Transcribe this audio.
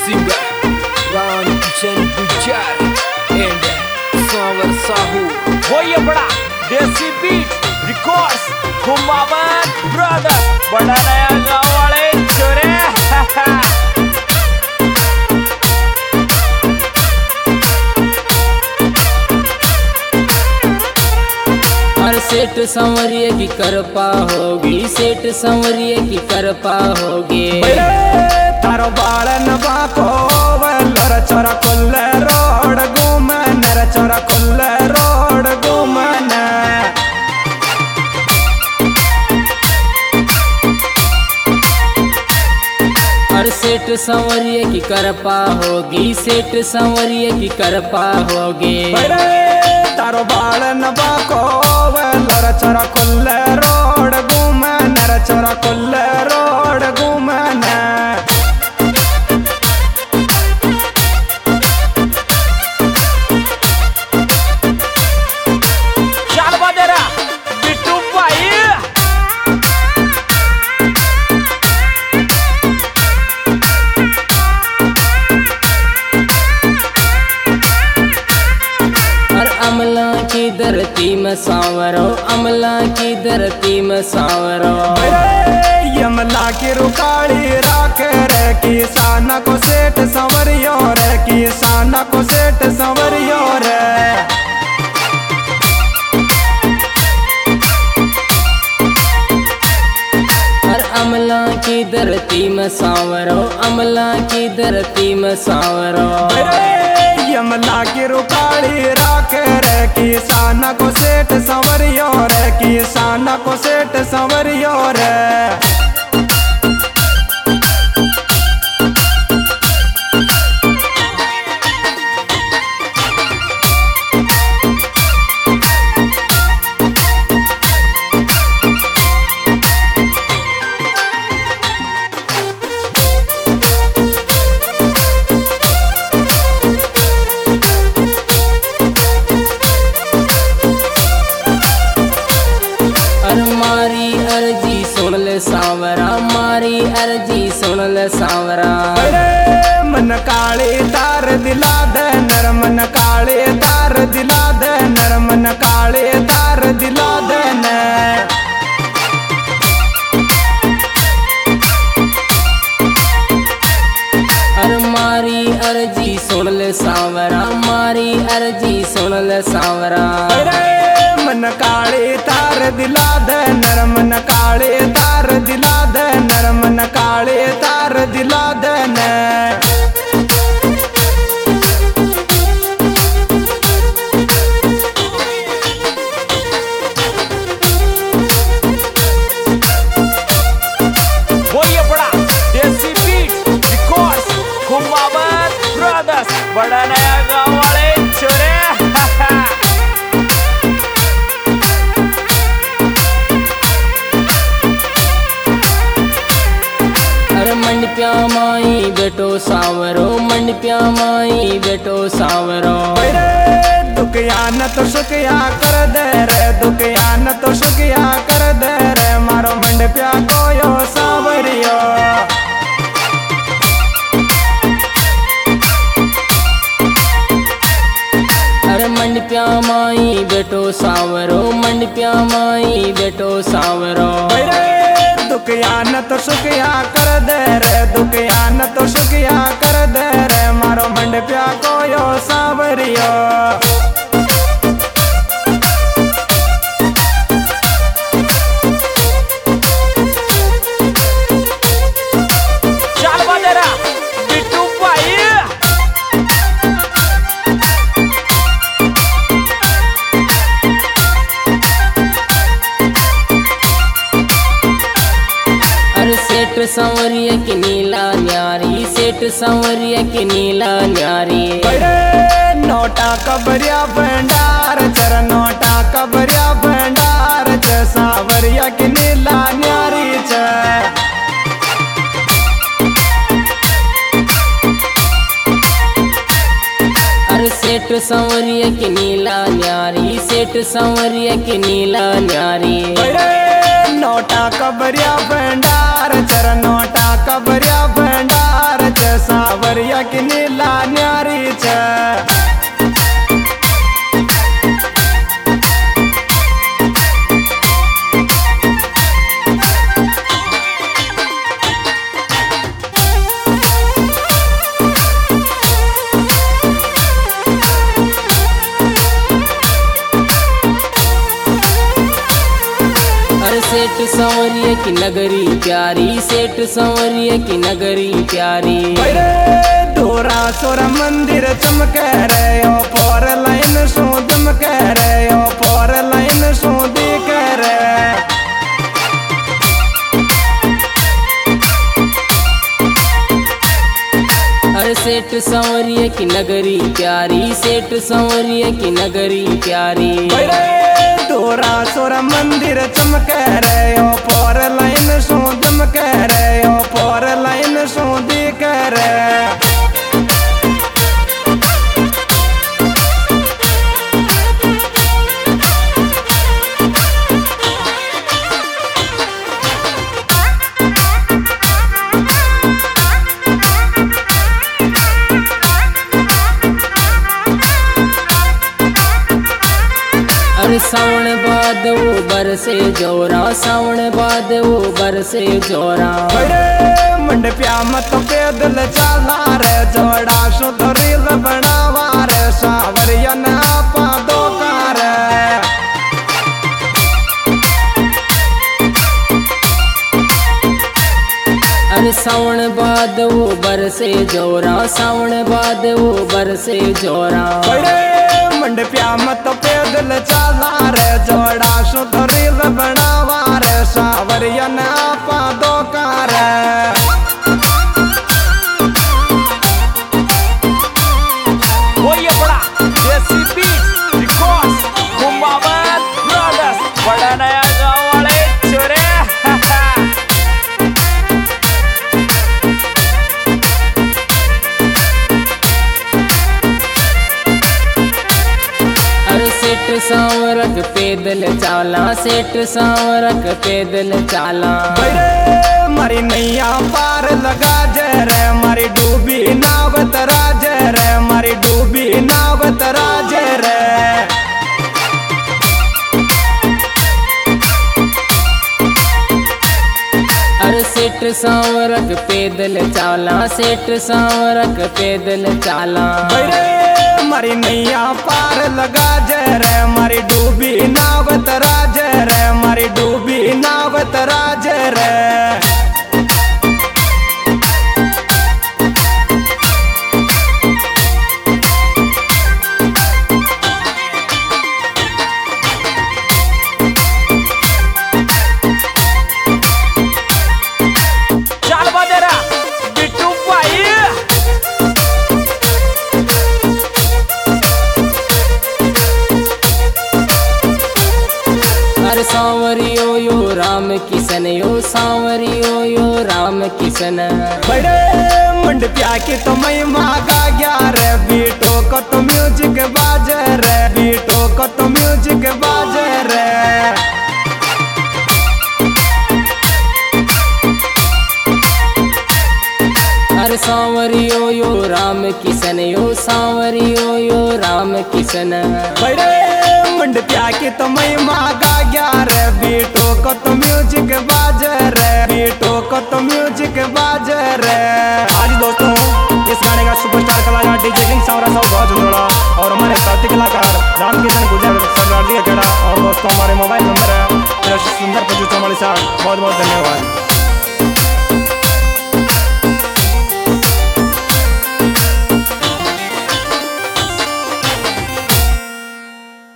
singer Ran Kishan Pujar and Savar Sahu. वो ये बड़ा देसी बीट रिकॉर्ड्स कुमावत ब्रदर बड़ा नया गाँव वाले छोरे सेठ संवरिये की कृपा होगी, सेठ संवरिये की कृपा होगी। तारो बालन बाको लर चोरा कोल्ले रोड घूमन रे चोरा कोल्ले रोड घूमन। और सेठ संवरिये की कृपा होगी, सेठ संवरिये की कृपा होगी। तारो बालन बाको लर चोरा कोल्ले रोड घूमन रे चोरा कोल्ले रोड घूमन। चल बदेरा बिट्टू भाई अमला की धरती में सांवरो, अमला की धरती में सांवरो। यमला की रुकाली राख रे किसान को सेठ संवरियो रे, किसान को सेठ संवरियो रे। अमला की धरती में सांवरो, अमला की धरती में सांवरो। यमला की रुकाली राख रे किसान को सेठ संवरियो रे, किसान को सेठ संवरियो रे। मारी अर्जी सुन ले सांवरा, मारी अर्जी सुन ले सांवरा। मन काले तार दिला दे नर, मन काले तार दिला दे नर, मन काले तार दिला दे नर। मारी अर्जी सुन ले सांवरा, मारी अर्जी सुन ले सांवरा। मन काले तार दिला दे नर, मन काले तार दिला दे नर, मन काले तार दिला दे नर। वो ये बड़ा देसी बीट रिकॉर्ड्स कुमावत ब्रदर्स बड़ा नया गाँव वाले छोरे मंडप्या माई बेटो सांवरो, मंडप्या माई बेटो सांवरो। दुखिया न तो सुखिया कर दे रे, दुखिया न तो सुखिया कर दे रे, मारो मंडप्या कोयो सांवरियो। अरे मंडप्या माई बेटो सांवरो, मंडप्या माई बेटो सांवरो। दुखिया न तो सुखिया कर दे रे, दुखिया न तो सुखिया कर दे रे, मारो मंडप्या कोयो सांवरियो। चल बदेरा बिट्टू भाई सेठ संवरिये की नीला न्यारी, सेठ संवरिये की नीला न्यारी। नोटा कबरिया भंडार चर, नोटा कबरिया भंडार च, सांवरिया की नीला न्यारी च। अरे सेठ संवरिये की नीला न्यारी, सेठ संवरिये की नीला न्यारी। नोटा कबरिया भंडार चर, नोटा कबरिया भंडार च, सांवरिया सावरिया की नीला न्यारी छ। सेठ संवरिया की नगरी प्यारी, सेठ संवरिया की नगरी प्यारी। डोरा सोरा मंदिर चमक रहे हो, फोर लाइन सो दमक रहे हो, फोर लाइन सो दिख रहे। अरे सेठ संवरिया की नगरी प्यारी, सेठ संवरिया की नगरी प्यारी। डोरा सोरा मंदिर चमक रहे हो, फोर लाइन सो दमक रहे हो, फोर लाइन सो दिख रहे। सावन बाद वो बरसे जोरा, सावन बाद वो बरसे जोरा। मंडप्या मत पैदल चला रे, जोड़ा सो तो रील बनावा रे, सावरिया ने आपा दोकार। अरे सावन बाद वो बरसे जोरा, सावन बाद वो बरसे जोरा। मंडप्या मत पैदल चला रे, जोड़ा सो तो रील बनावा रे, सावरिया ने आपा दोकार। वो ये बड़ा देसी बीट रिकॉर्ड्स कुमावत ब्रदर्स, बड़ा नया गाँव वाले छोरे। सेठ सांवरक पैदल चाला, सेठ सांवरक पैदल चाला। मारी नैया पार लगा जरे, मारी डूबी नावत राज रे, मारी डूबी नावत राज रे। अरे सेठ सांवरक पैदल चाला, सेठ सांवरक पैदल चाला। मारी नैया पार लगा जरे, मारी डूबी नावत राज रे, मारी डूबी नावत राज रे। चल बदेरा बिट्टू भाई। सांवरियो यो राम किशन यो, सांवरियो यो राम किशन। बड़े मंडप्या की तो महिमा गा गया रे, बीटो को तो म्यूजिक बाजे रे, बीटो को तो म्यूजिक बाजे रे। अरे सांवरियो यो राम किशन यो, सांवरियो यो राम किशन। बड़े मंडप्या की तो महिमा गा गया रे, बीटो को तो म्यूजिक बाजे रे, बीटो को तो म्यूजिक बाजे रे। आज दोस्तों इस गाने का सुपरस्टार कलाकार डीजे किंग सांवरा साहब बहुत जोड़ा, और हमारे साथी कलाकार रामकिशन गुजर सरदार जी अकेला, और दोस्तों हमारे मोबाइल नंबर है सुंदर 25 44। बहुत बहुत धन्यवाद।